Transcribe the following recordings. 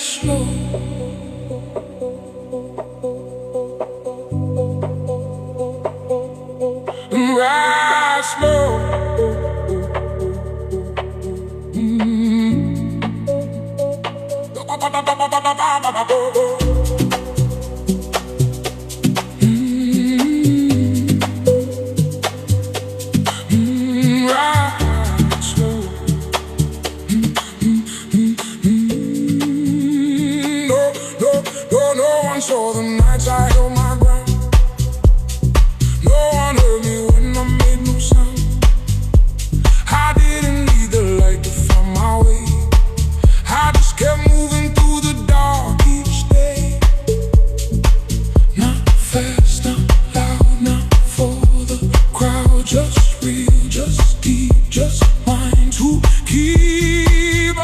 slow. Ride slow. So the nights I held my ground, no one heard me when I made no sound. I didn't need the light to find my way. I just kept moving through the dark each day. Not fast, not loud, not for the crowd. Just real, just deep, just mine to keep.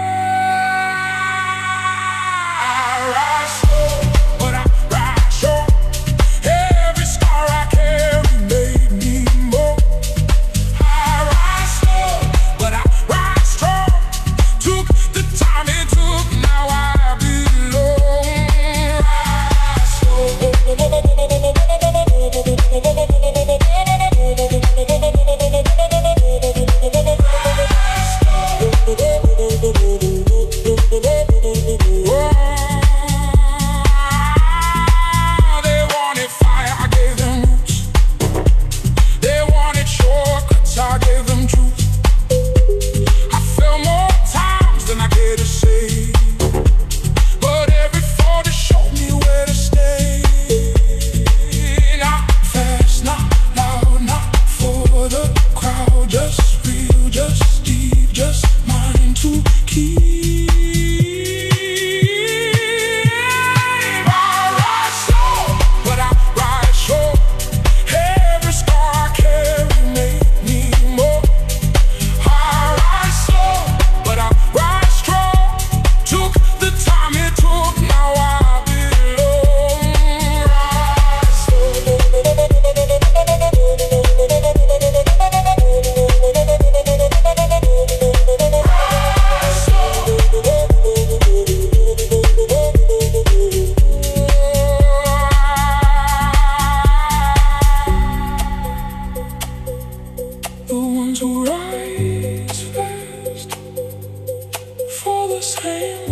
The ones who rise fast for the same